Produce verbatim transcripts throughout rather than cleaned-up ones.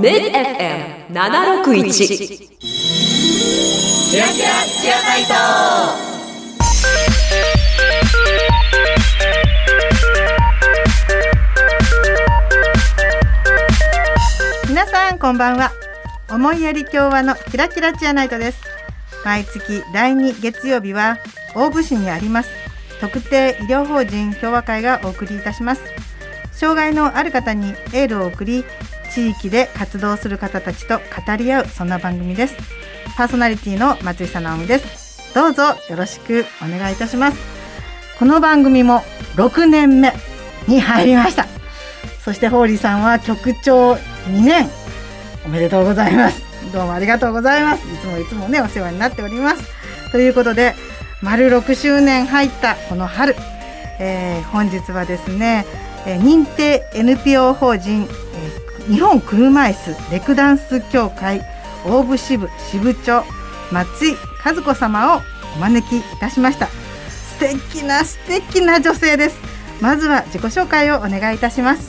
メッド エフエムななろくいち キラキラチアナイト。 皆さんこんばんは。思いやり共和のキラキラチアナイトです。毎月だいに月曜日は大府市にあります特定医療法人共和会がお送りいたします。障害のある方にエールを送り、地域で活動する方たちと語り合う、そんな番組です。パーソナリティの松井さ直美です。どうぞよろしくお願いいたします。この番組もろくねんめに入りました。そしてホーリーさんは局長にねん、おめでとうございます。どうもありがとうございます。いつもいつもねお世話になっております。ということで丸ろくしゅうねん入ったこの春、えー、本日はですね、えー、認定 エヌピーオー 法人、えー、日本車椅子レクダンス協会大府支部支部長松井和子様をお招きいたしました。素敵な素敵な女性です。まずは自己紹介をお願いいたします。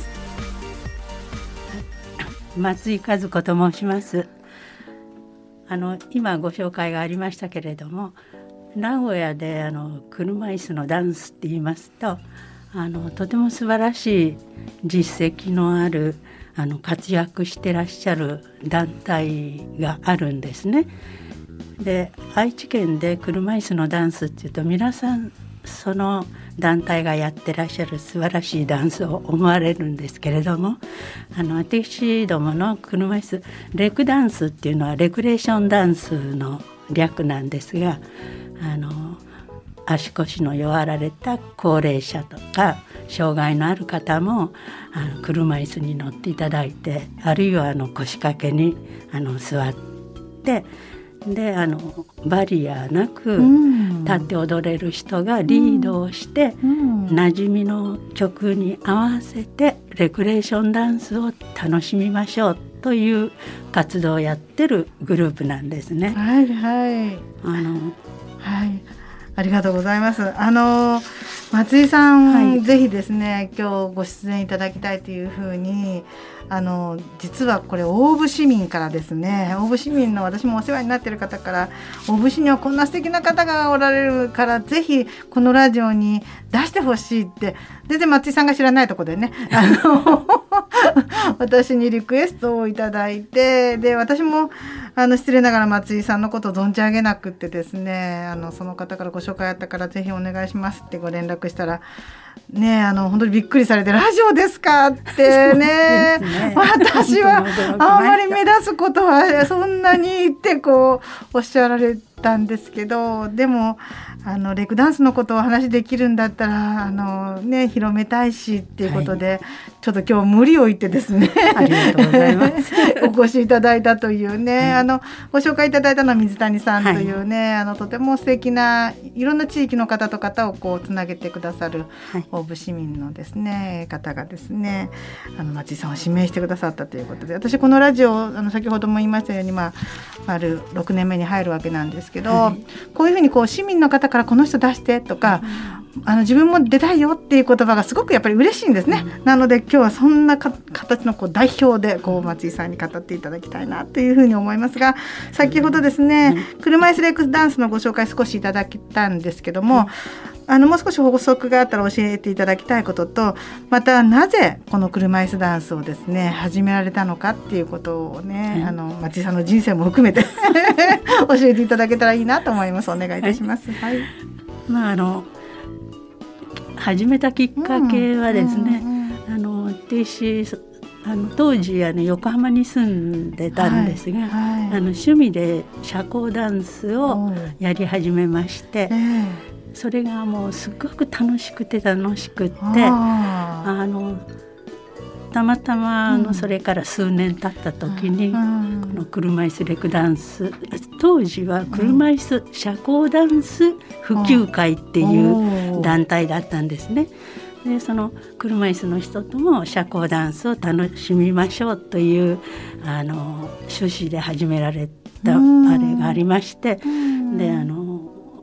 松井和子と申します。あの今ご紹介がありましたけれども、名古屋であの車椅子のダンスって言いますと、あのとても素晴らしい実績のあるあの活躍してらっしゃる団体があるんですね。で、愛知県で車椅子のダンスっていうと、皆さんその団体がやってらっしゃる素晴らしいダンスを思われるんですけれども、あの私どもの車椅子レクダンスっていうのはレクレーションダンスの略なんですが、あの足腰の弱られた高齢者とか障害のある方もあの車椅子に乗っていただいて、あるいはあの腰掛けにあの座ってであのバリアなく立って踊れる人がリードをして、うん、馴染みの曲に合わせてレクレーションダンスを楽しみましょうという活動をやってるグループなんですね。 はいはい、あの、はい、ありがとうございます。あの松井さん、はい、ぜひですね今日ご出演いただきたいというふうに、あの実はこれ大府市民からですね、大府市民の私もお世話になっている方から、大府市にはこんな素敵な方がおられるからぜひこのラジオに出してほしいって、全然松井さんが知らないところでねあの私にリクエストをいただいて、で私もあの失礼ながら松井さんのことを存じ上げなくってですね、あのその方からご紹介あったからぜひお願いしますってご連絡したらね、あの本当にびっくりされて、ラジオですかってね私はあんまり目立つことはそんなにってこうおっしゃられたんですけど、でもあのレクダンスのことをお話しできるんだったらあの、ね、広めたいしっていうことで、はい、ちょっと今日無理を言ってですねありがとうございますお越しいただいたというね、はい、あのご紹介いただいたのは水谷さんというね、はい、あのとても素敵ないろんな地域の方と方をこうつなげてくださる大府市民のですね方がですね、あの松井さんを指名してくださったということで、私このラジオあの先ほども言いましたように、まあ、丸ろくねんめに入るわけなんですけど、はい、こういうふうにこう市民の方からこの人出してとか、うん、あの自分も出たいよっていう言葉がすごくやっぱり嬉しいんですね、うん、なので今日はそんなか形のこう代表でこう松井さんに語っていただきたいなというふうに思いますが、先ほどですね、うん、車椅子レクダンスのご紹介少しいただきたんですけども、うん、あのもう少し補足があったら教えていただきたいことと、またなぜこの車椅子ダンスをですね始められたのかっていうことをね、うん、あの松井さんの人生も含めて教えていただけたらいいなと思います。お願いいたします。はい、 まあ、あの始めたきっかけはですね、うんうんうん、あの私あの当時あの横浜に住んでたんですが、はいはい、あの趣味で社交ダンスをやり始めまして、えー、それがもうすごく楽しくて楽しくって、ああのたまたまあのそれから数年経った時に、うん、この車椅子レクダンス、当時は車椅子社交ダンス普及会っていう団体だったんですね。でその車椅子の人とも社交ダンスを楽しみましょうというあの趣旨で始められたあれがありまして、であの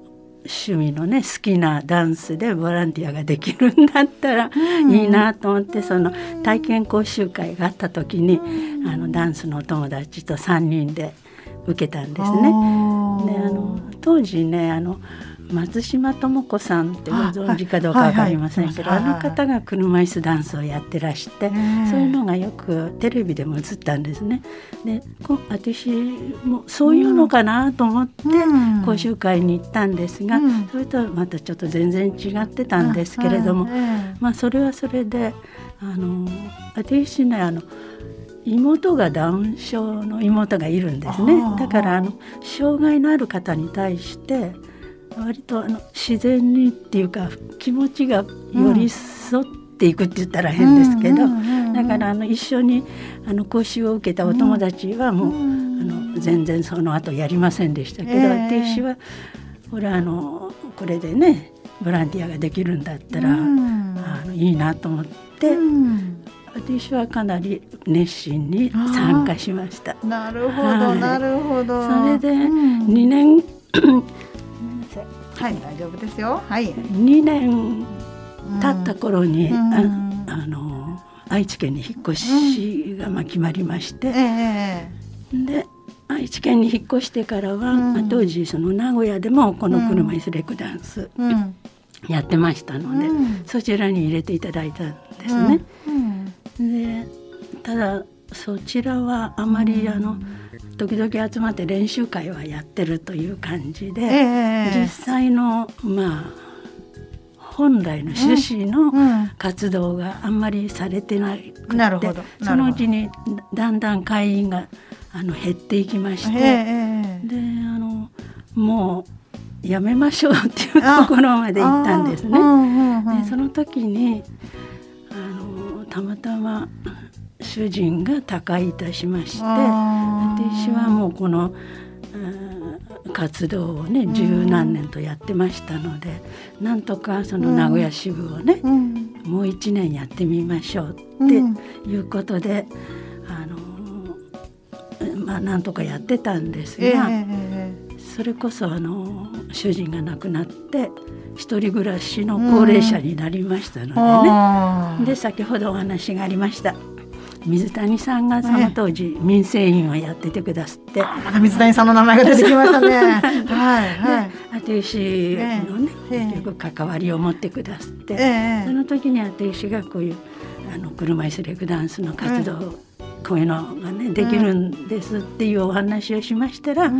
趣味のね好きなダンスでボランティアができるんだったらいいなと思って、うん、その体験講習会があった時に、うん、あのダンスのお友達とさんにんで受けたんですね。であの当時ねあの松島智子さんってご存知かどうか分かりませんけど、あの方が車椅子ダンスをやってらして、そういうのがよくテレビでも映ったんですね。で私もそういうのかなと思って講習会に行ったんですが、うん、それとはまたちょっと全然違ってたんですけれども、まあそれはそれであの私ねあの妹がダウン症の妹がいるんですね。だからあの障害のある方に対して割とあの自然にっていうか気持ちが寄り添っていくって言ったら変ですけど、だからあの一緒にあの講習を受けたお友達はもう、うん、あの全然その後やりませんでしたけど、えー、私はこれあのこれでねボランティアができるんだったら、うん、あのいいなと思って、うん、私はかなり熱心に参加しました。 なるほど、はい、なるほど。 それでにねん、うんはい、大丈夫ですよ。はい。 にねん経った頃に、うん、あ, あの愛知県に引っ越しがまあ決まりまして、うんえー、で愛知県に引っ越してからは、うん、当時その名古屋でもこの車椅子レコダンス、うん、やってましたので、うん、そちらに入れていただいたんですね。うんうん、でただそちらはあまりあの、時々集まって練習会はやってるという感じで、えー、実際のまあ本来の趣旨の活動があんまりされてなくて、うんうん、なるほど、そのうちにだんだん会員があの減っていきまして、えー、であのもうやめましょうっていうところまで行ったんですね。でその時にあのたまたま主人が他界いたしまして、私はもうこの活動をね十何年とやってましたので、なんとかその名古屋支部をね、うん、もう一年やってみましょうっていうことで、あのまあなんとかやってたんですが、えー、それこそあの主人が亡くなって一人暮らしの高齢者になりましたのでね、うん、で先ほどお話がありました水谷さんがその当時民生委員をやっててくださって、 まだ水谷さんの名前が出てきましたね。はいはい。 私のね、えー、結局関わりを持ってくださって、えー、その時に私がこういうあの車椅子レコダンスの活動、うん、こういうのがねできるんですっていうお話をしましたら、うん、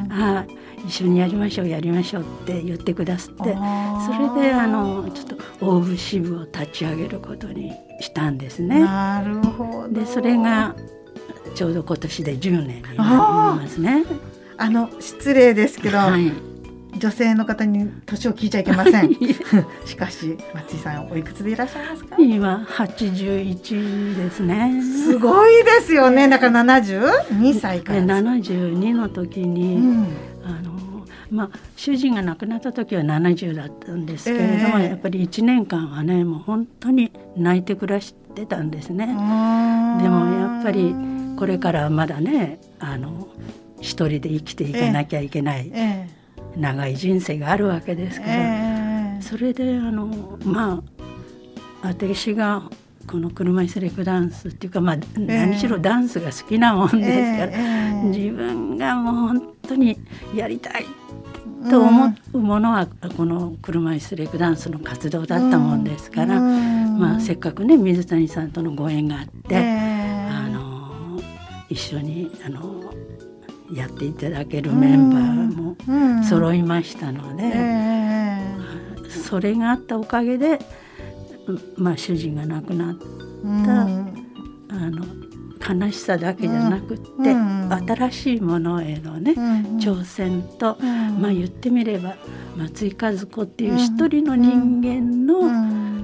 あ一緒にやりましょうやりましょうって言ってくださって、それであのちょっと大部支部を立ち上げることにしたんですね。 なるほど。 でそれがちょうど今年でじゅうねんになりますね。 あの失礼ですけど、はい、女性の方に年を聞いちゃいけません。しかし松井さんおいくつでいらっしゃいますか？ 今はちじゅういちですね。 すごいですよね。だからななじゅうにさいからななじゅうにの時に、うん、あのまあ、主人が亡くなった時はななじゅうだったんですけれども、えー、やっぱりいちねんかんはねもう本当に泣いて暮らしてたんですね。でもやっぱりこれからまだねあの一人で生きていかなきゃいけない、えー、長い人生があるわけですから、えー、それであのまあ私がこの車椅子レコダンスっていうか、まあ、何しろダンスが好きなもんですから、えー、自分がもう本当にやりたいと思うものはこの車椅子レコダンスの活動だったもんですから、うんまあ、せっかくね水谷さんとのご縁があって、えー、あの一緒にあのやっていただけるメンバーも揃いましたので、うんえー、それがあったおかげで、まあ、主人が亡くなった、うん、あの悲しさだけじゃなくって、うん、新しいものへのね、うん、挑戦と、うん、まあ言ってみれば松井和子っていう一人の人間の、うん、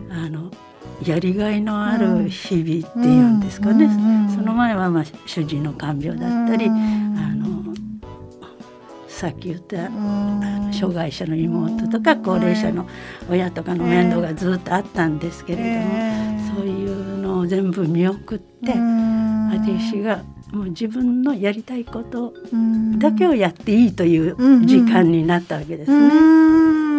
あのやりがいのある日々っていうんですかね、うんうん、その前はまあ主人の看病だったり、うん、あのさっき言った、うん、あの障害者の妹とか高齢者の親とかの面倒がずっとあったんですけれども、えー、そういうのを全部見送って、うん私がもう自分のやりたいことだけをやっていいという時間になったわけですね。うん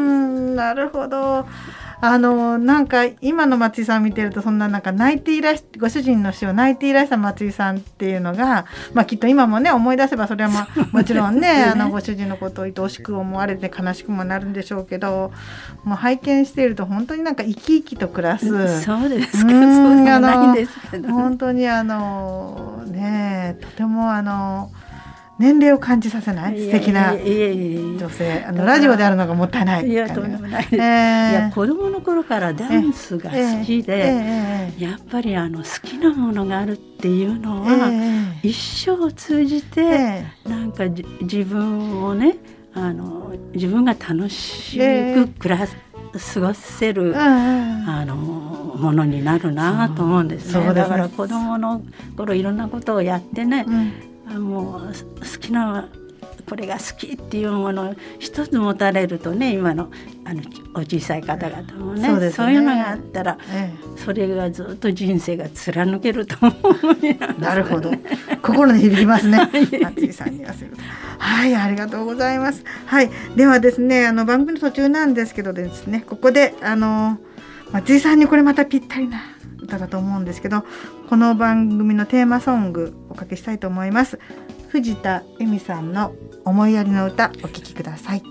なるほど。あのなんか今の松井さん見てると、そんななんか泣いていらしご主人の死を泣いていらした松井さんっていうのが、まあ、きっと今もね思い出せばそれは、まあ、もちろん ね, ねあのご主人のことを愛おしく思われて悲しくもなるんでしょうけど、もう拝見していると本当になんか生き生きと暮らす、 そうですか、そうでもないんですけど、 本当にあのねとてもあの年齢を感じさせない素敵な女性、あのラジオであるのがもったいない。 いやとんでもないです、えー、いや子供の頃からダンスが好きで、えーえー、やっぱりあの好きなものがあるっていうのは、えー、一生を通じて、えー、なんか自分をねあの自分が楽しく暮らす、えー、過ごせる、あのものになるなと思うんですね。そう、そうですね。だから子供の頃いろんなことをやってね、うん、もう好きなこれが好きっていうものを一つ持たれるとね、今のあのお小さい方々も ね, そうですね、そういうのがあったら、ええ、それがずっと人生が貫けると思うにな、ね、 なるほど、心に響きますね松井さんに言わせると。はい、ありがとうございます。はい、ではですね、あの番組の途中なんですけどですね、ここであの松井さんにこれまたぴったりな歌だと思うんですけど、この番組のテーマソングおかけしたいと思います。藤田恵美さんの思いやりの歌、お聴きください。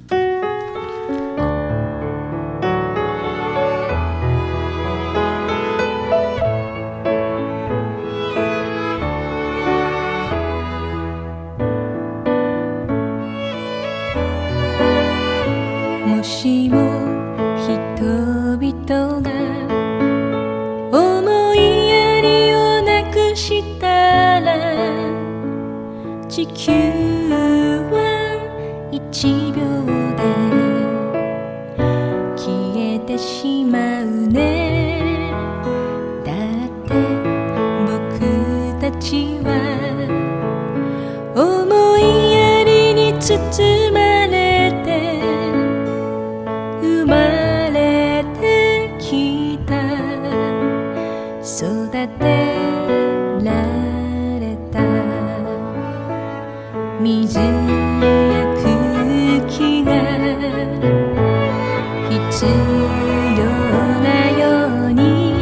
もしも人々が思いやりをなくしたら、地球は一秒で消えてしまうね。だって僕たちは思いやりに包まれて生まれてきた、育てられた。水や空気が必要なように、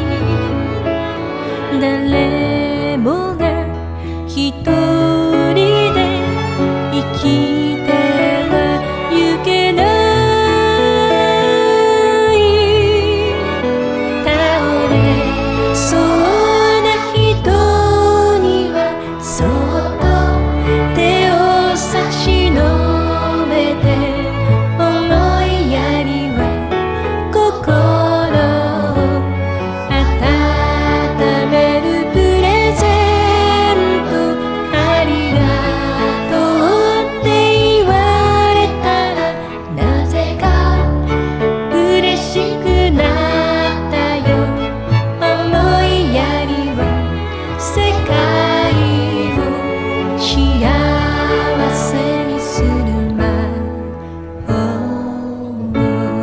誰もが一人で生きてはゆけない。倒れそうな人にはそっと手を差し伸べて、思いやりは心を温めるプレゼント。ありがとうって言われたら、なぜか嬉しくなったよ。思いやりは世界を幸せにする魔法。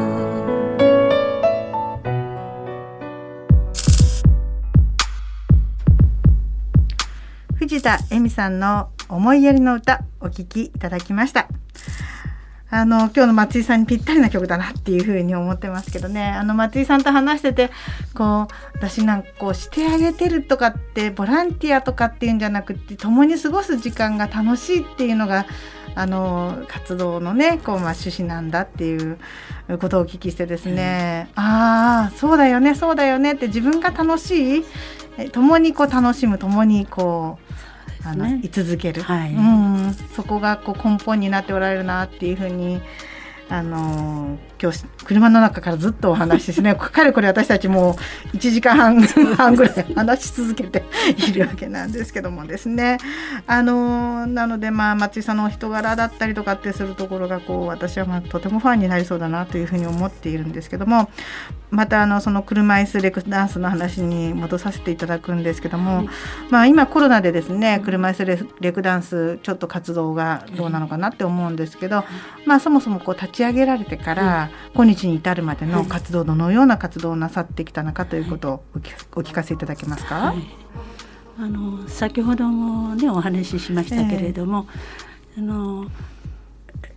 藤田恵美さんの思いやりの歌、お聴きいただきました。あの今日の松井さんにぴったりな曲だなっていうふうに思ってますけどね。あの松井さんと話してて、こう私なんかこうしてあげてるとかってボランティアとかっていうんじゃなくて、共に過ごす時間が楽しいっていうのがあの活動のねこう、まあ、趣旨なんだっていうことをお聞きしてですね、うん、ああそうだよねそうだよねって、自分が楽しい、共にこう楽しむ、共にこうあの、ね、居続ける、はい、うん、そこがこう根本になっておられるなっていうふうに、あのー、今日車の中からずっとお話しですねかれこれ私たちもういちじかんはんぐらい話し続けているわけなんですけどもですね、あのー、なので、まあ、松井さんのお人柄だったりとかってするところがこう私はまあとてもファンになりそうだなというふうに思っているんですけども、またあのその車椅子レクダンスの話に戻させていただくんですけども、はい、まあ、今コロナでですね車椅子 レ, レクダンスちょっと活動がどうなのかなって思うんですけど、まあ、そもそもこう立ち上げられてから今日に至るまでの活動、どのような活動をなさってきたのかということをお 聞, お聞かせいただけますか。はい、 あの先ほども、ね、お話ししましたけれども、えー、あの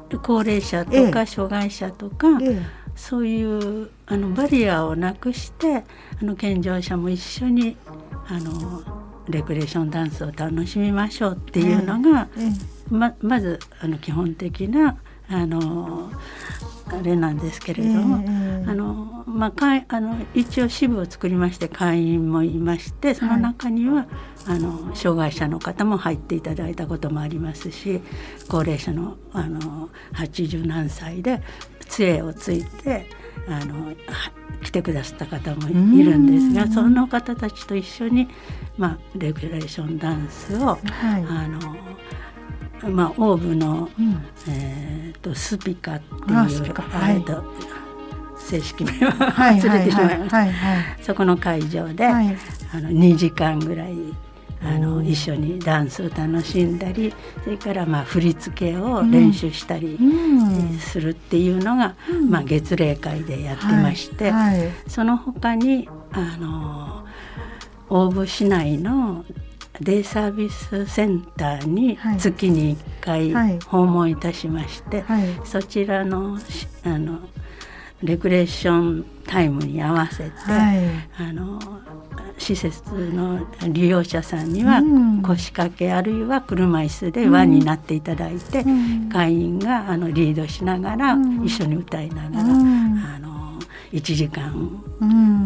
高齢者とか障害者とか、ええ、そういうあのバリアをなくしてあの健常者も一緒にあのレクレーションダンスを楽しみましょうっていうのが、ええ、ま, まずあの基本的なあのあれなんですけれども、えーあのまあ、会あの一応支部を作りまして会員もいまして、その中には、はい、あの障害者の方も入っていただいたこともありますし、高齢者 の, あのはちじゅう何歳で杖をついてあの来てくださった方もいるんですが、その方たちと一緒に、まあ、レクレーションダンスを、はい、あのまあ、オーブの、うんえー、とスピカっていう、はい、と正式名は忘れてしまいました。そこの会場で、はい、あのにじかんぐらいあの一緒にダンスを楽しんだり、それからまあ振り付けを練習したりするっていうのが、うんまあ、月例会でやってまして、はいはい、その他にあの大府市内のデイサービスセンターに月にいっかい訪問いたしまして、はいはい、そちら の, あのレクレーションタイムに合わせて、はい、あの施設の利用者さんには腰掛け、うん、あるいは車椅子で輪になっていただいて、うん、会員があのリードしながら、うん、一緒に歌いながら、うん、あのいちじかん、うん、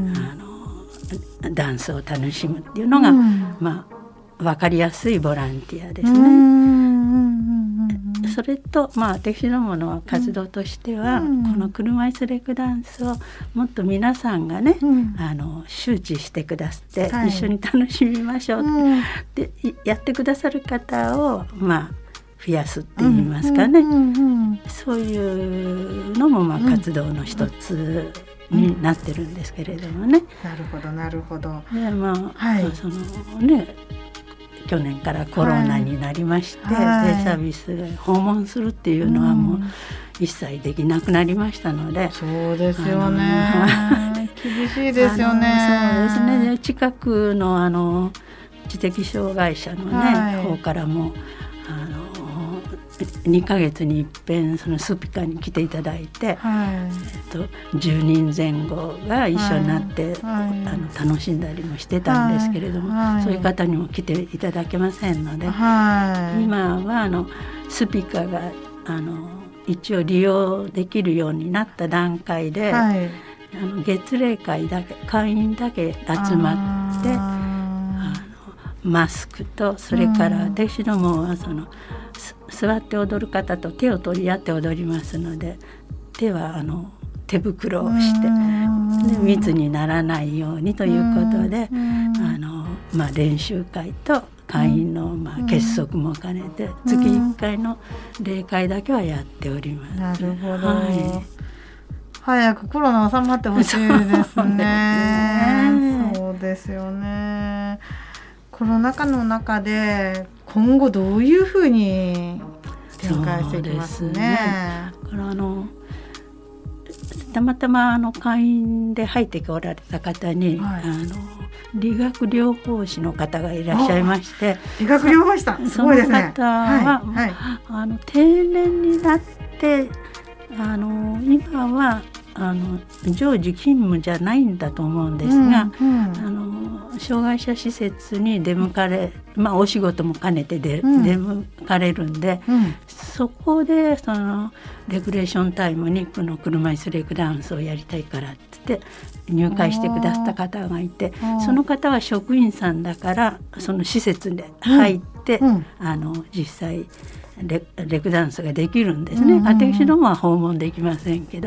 あのダンスを楽しむっていうのが、うん、まあ分かりやすいボランティアですね。うんうんうん、それと、まあ、私どもの活動としては、うん、この車椅子レクダンスをもっと皆さんがね、うん、あの周知してくださって、はい、一緒に楽しみましょうって、うん、でやってくださる方を、まあ、増やすって言いますかね、うんうんうん、そういうのも、まあ、活動の一つになってるんですけれどもね。 うん、なるほどなるほど。 で、まあはい、そのね去年からコロナになりまして、はい、デイサービス訪問するっていうのはもう一切できなくなりましたので、 うん、そうですよね厳しいですよね。 そうですね。近くのあの知的障害者の、ねはい、方からもあのにかげつに一遍そのスピカに来ていただいて、はいえっと、じゅうにんぜん後が一緒になって、はいはい、あの楽しんだりもしてたんですけれども、はい、そういう方にも来ていただけませんので、はい、今はあのスピカがあの一応利用できるようになった段階で、はい、あの月例会だけ会員だけ集まってあのマスクとそれから私どもはその座って踊る方と手を取り合って踊りますので、手はあの手袋をしてで密にならないようにということで、あの、まあ、練習会と会員の、まあ、結束も兼ねて月いっかいの例会だけはやっております。 なるほど、はい、早くコロナ収まってほしいですね。そうですよね。コロナ禍の中で今後どういうふうに展開していきますね。そうですね。 だからあのたまたまあの会員で入っておられた方に、はい、あの理学療法士の方がいらっしゃいまして、 理学療法士さんすごいですね。 その方は、はいはい、あの定年になってあの今はあの常時勤務じゃないんだと思うんですが、うんうん、あの障害者施設に出向かれ、まあ、お仕事も兼ねて出、うん、出向かれるんで、うん、そこでそのレクレーションタイムにこの車椅子レクダンスをやりたいからって入会してくださった方がいて、その方は職員さんだからその施設で入って、うんうん、あの実際レ, レクダンスができるんですね、うんうん、私どもは訪問できませんけど、うん、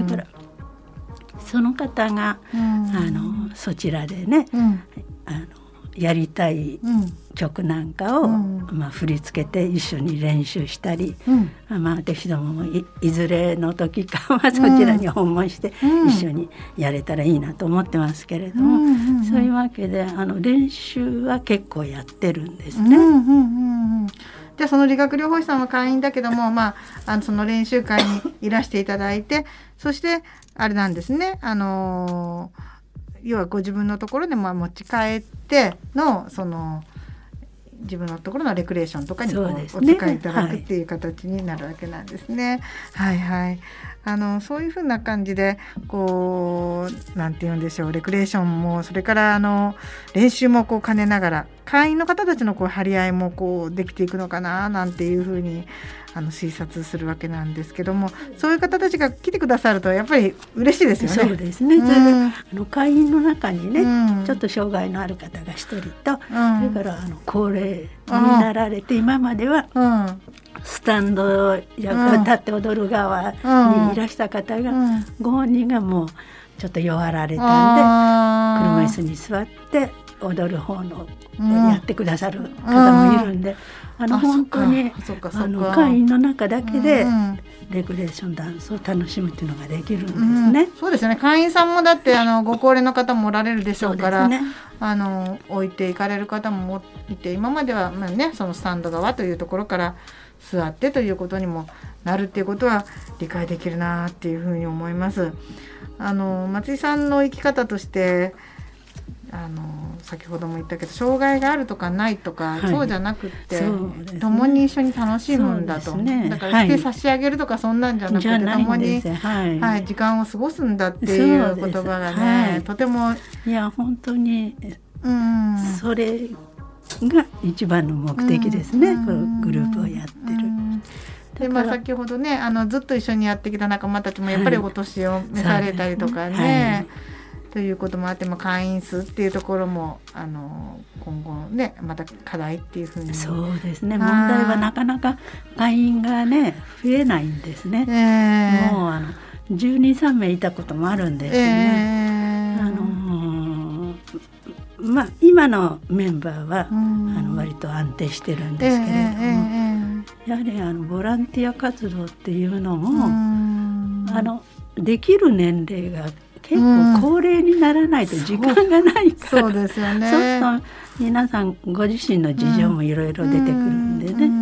だからその方が、うん、あのそちらでね、うん、あのやりたい曲なんかを、うんまあ、振り付けて一緒に練習したり、うんまあ、私どもも い, いずれの時かはそちらに訪問して一緒にやれたらいいなと思ってますけれども、うんうんうん、そういうわけであの練習は結構やってるんですね、うんうんうんうん。 じゃあその理学療法士さんは会員だけども、まあ、あのその練習会にいらしていただいてそしてあれなんですね、あのー、要はご自分のところでまあ持ち帰ってのその自分のところのレクレーションとかにこう、 そうですね、 お使いいただくっていう形になるわけなんですね。はい、はいはい。あのそういうふうな感じでこうなんて言うんでしょう、レクレーションもそれからあの練習もこう兼ねながら会員の方たちのこう張り合いもこうできていくのかななんていうふうにあの推察するわけなんですけども、そういう方たちが来てくださるとやっぱり嬉しいですよね。 そうですね、 うん、 それであの会員の中にね、 うん、 ちょっと障害のある方が一人と、 うん、 それからあの高齢になられて今までは、うんスタンドや立って踊る側にいらした方が、うん、ご本人がもうちょっと弱られたんで車椅子に座って踊る方の、うん、やってくださる方もいるんで、うん、あの本当にあの会員の中だけでレクレーションダンスを楽しむっていうのができるんですね、うん、 そうですね。会員さんもだってあのご高齢の方もおられるでしょうから、ね、あの置いていかれる方もいて、今までは、まあね、そのスタンド側というところから座ってということにもなるっていうことは理解できるなっていうふうに思います。あの松井さんの生き方としてあの先ほども言ったけど障害があるとかないとか、はい、そうじゃなくって、ね、共に一緒に楽しむんだと、ね、だからして差し上げるとかそんなんじゃなくて、はい、共に、はいはい、時間を過ごすんだっていう言葉がね、はい、とてもいや本当に、うん、それが一番の目的ですね、うん、このグループをやってる、うん、 で、まあ、先ほどねあのずっと一緒にやってきた仲間たちもやっぱりお年を召されたりとかね、はいはい、ということもあって、まあ、会員数っていうところもあの今後ねまた課題っていうふうにそうですね、問題はなかなか会員がね増えないんですね、えー、もうあのじゅうに、さんめいいたこともあるんですよね、えー、あのまあ、今のメンバーは、うん、あの割と安定してるんですけれども、えーえー、やはりあのボランティア活動っていうのも、うん、あのできる年齢が結構高齢にならないと時間がないから、うん、そうですよね。そうすると皆さんご自身の事情もいろいろ出てくるんでね、うん、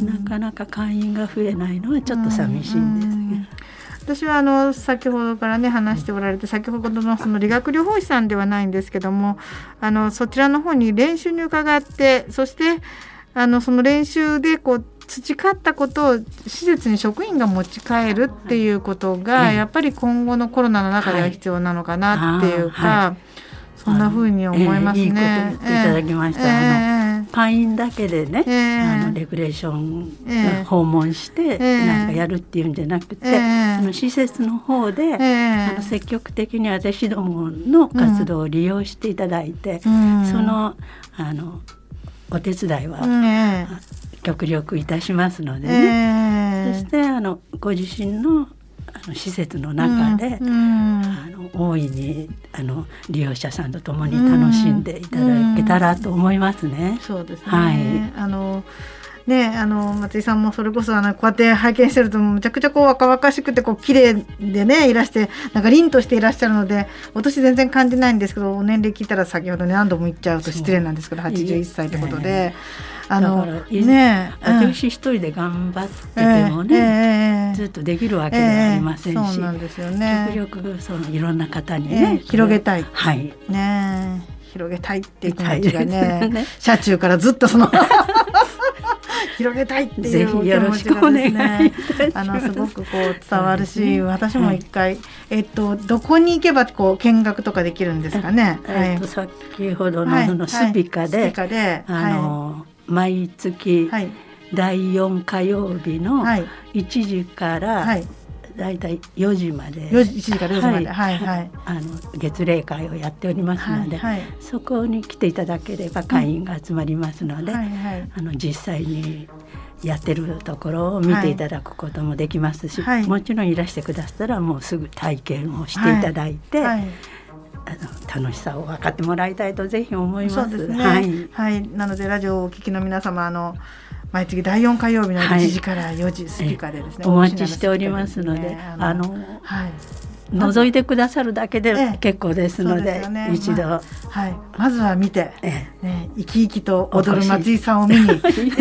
なかなか会員が増えないのはちょっと寂しいんですね、うんうん、 私はあの先ほどからね話しておられて、先ほどのその理学療法士さんではないんですけども、あのそちらの方に練習に伺って、そしてあのその練習でこう培ったことを施設に職員が持ち帰るっていうことがやっぱり今後のコロナの中では必要なのかなっていうか、はいはい、そんな風に思いますね。 いいこと言っていただきました、えー、あの会員だけでね、えー、あのレクレーション、えー、訪問して、えー、なんかやるっていうんじゃなくて、えー、あの施設の方で、えー、あの積極的に私どもの活動を利用していただいて、うん、その、あのお手伝いは、えー極力いたしますのでね、えー、そしてあのご自身の、あの施設の中で、うん、あの大いにあの利用者さんと共に楽しんでいただけたらと思いますね、うんうん、 そうですね、はい、あのね、あの松井さんもそれこそあのこうやって拝見してるとむちゃくちゃこう若々しくてこう綺麗でねいらしてなんか凛としていらっしゃるので、お年全然感じないんですけど、お年齢聞いたら先ほどね何度も言っちゃうと失礼なんですけどはちじゅういっさいということで、あのね、 私一人で頑張っててもね、えーえー、ずっとできるわけではありませんし、えー、そうなんですよね、極力そのいろんな方にね、 えー、広げたい、 はい、 ね、広げたいっていう気持ちがね、ね車中からずっとその広げたいっていう気持ちがですね、あのすごくこう伝わるし、私も一回、はい、えっとどこに行けばこう見学とかできるんですかね。 えっと、さっきほどのそのスピカで、はいはい、スピカで、あの、はい、毎月だいよんかようびのいちじからだいたいよじまで、 いちじからよじまで、はいはい、 あの月例会をやっておりますので、はいはい、そこに来ていただければ会員が集まりますので、うん、はいはい、あの実際にやってるところを見ていただくこともできますし、はい、もちろんいらしてくださったらもうすぐ体験をしていただいて、はいはい、あの楽しさを分かってもらいたいとぜひ思います。 そうですね、はいはい、なのでラジオをお聞きの皆様、あの毎月だいよんかようびのいちじからよじ、スピカでですね、 お待ちしておりますので、あの、はい、覗いてくださるだけで結構ですので、ええね、一度、まあ、はい、まずは見て、ええね、生き生きと踊る松井さんを見にそう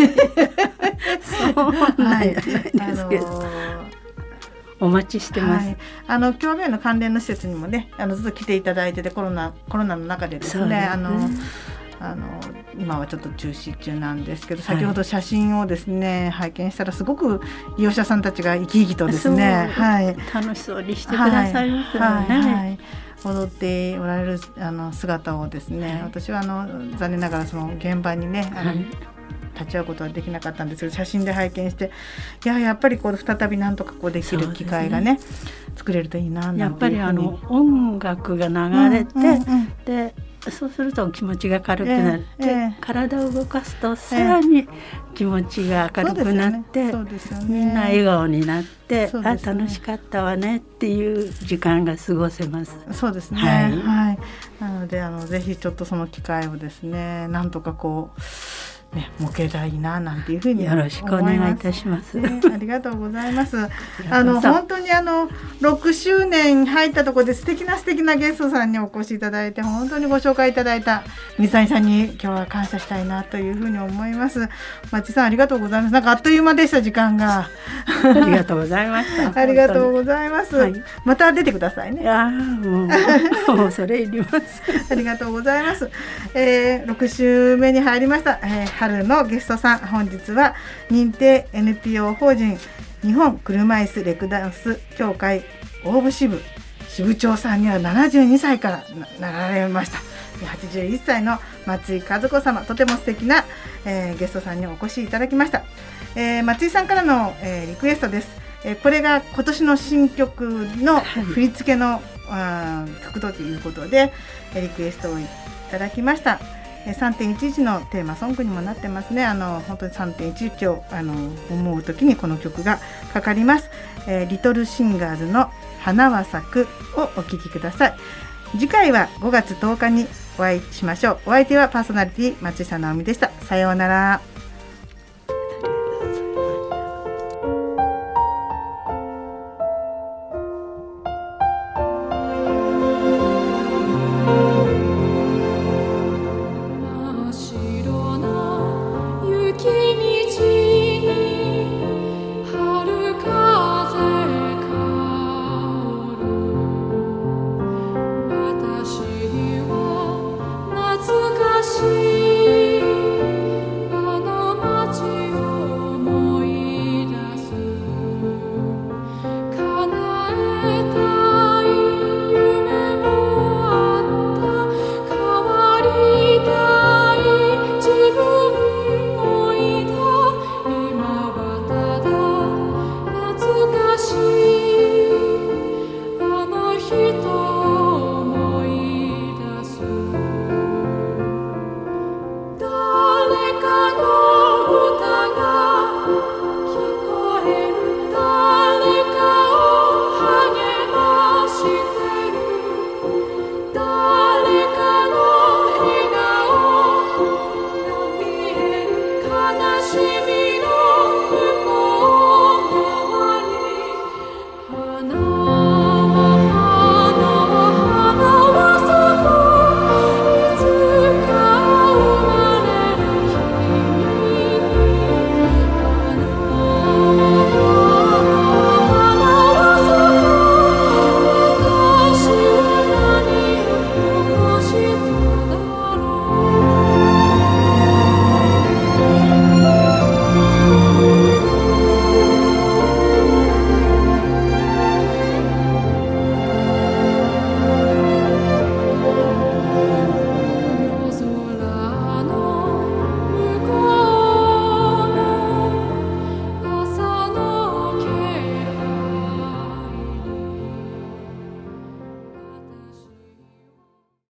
なんじゃないですけど、あのーお待ちしてます、はい、 あの共病院の関連の施設にもね、あのずっと来ていただいてて、コロナコロナの中でですね、あのあの今はちょっと中止中なんですけど、先ほど写真をですね、はい、拝見したらすごく利用者さんたちが生き生きとですね、はい、 楽しそうにしてくださいますよね。はいはいはい、 踊っておられるあの姿をですね、はい、私はあの残念ながらその現場にねあの、はい、立ち会うことはできなかったんですけど、写真で拝見して、いややっぱりこう再びなんとかこうできる機会が ね, ね作れるといいななんていうふうに。 やっぱりあの音楽が流れて、うんうんうん、でそうすると気持ちが軽くなって、えーえー、体を動かすとさらに気持ちが軽くなって、えーそうですよね、みんな笑顔になって、ね、あ楽しかったわねっていう時間が過ごせます。 そうですね、はいはい、なのであのぜひちょっとその機会をですねなんとかこうね、設けたいななんていうふうによろしくお願いいたします、 ね、ありがとうございます。あの本当にあのろくしゅうねん入ったところで素敵な素敵なゲストさんにお越しいただいて、本当にご紹介いただいた水谷さんに今日は感謝したいなというふうに思います。町さんありがとうございます。なんかあっという間でした時間が。 ありがとうございましたありがとうございます、はい、また出てくださいね。 いやもう、もうそれいりますありがとうございます、えー、ろく週目に入りました、えー春のゲストさん、本日は認定 エヌピーオー 法人日本車椅子レクダンス協会大部支部支部長さんにはななじゅうにさいからなられましたはちじゅういっさいの松井和子様、とても素敵な、えー、ゲストさんにお越しいただきました、えー、松井さんからの、えー、リクエストです、えー、これが今年の新曲の振り付けの、はい、曲ということでリクエストをいただきました。さんてんいちいち のテーマソングにもなってますね。あの本当に さんてんいちいち をあの思うときにこの曲がかかります、えー、リトルシンガーズの花は咲くをお聴きください。次回はごがつとおかにお会いしましょう。お相手はパーソナリティ松下直美でした。さようなら。 懐かしい